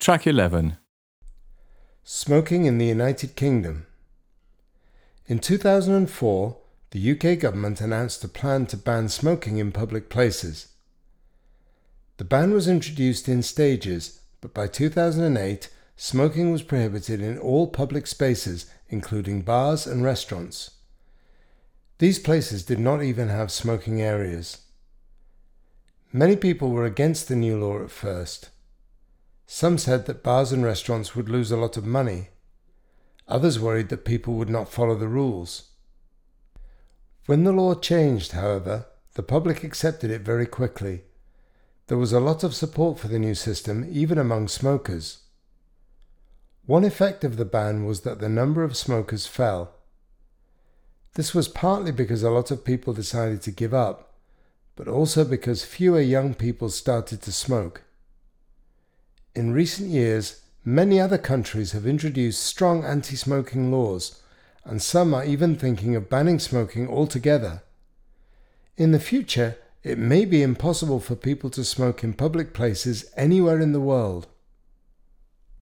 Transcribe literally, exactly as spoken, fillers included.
Track eleven. Smoking in the United Kingdom. In two thousand four, the U K government announced a plan to ban smoking in public places. The ban was introduced in stages, but by two thousand eight, smoking was prohibited in all public spaces, including bars and restaurants. These places did not even have smoking areas. Many people were against the new law at first. Some said that bars and restaurants would lose a lot of money. Others worried that people would not follow the rules. When the law changed, however, the public accepted it very quickly. There was a lot of support for the new system, even among smokers. One effect of the ban was that the number of smokers fell. This was partly because a lot of people decided to give up, but also because fewer young people started to smoke. In recent years, many other countries have introduced strong anti-smoking laws, and some are even thinking of banning smoking altogether. In the future, it may be impossible for people to smoke in public places anywhere in the world.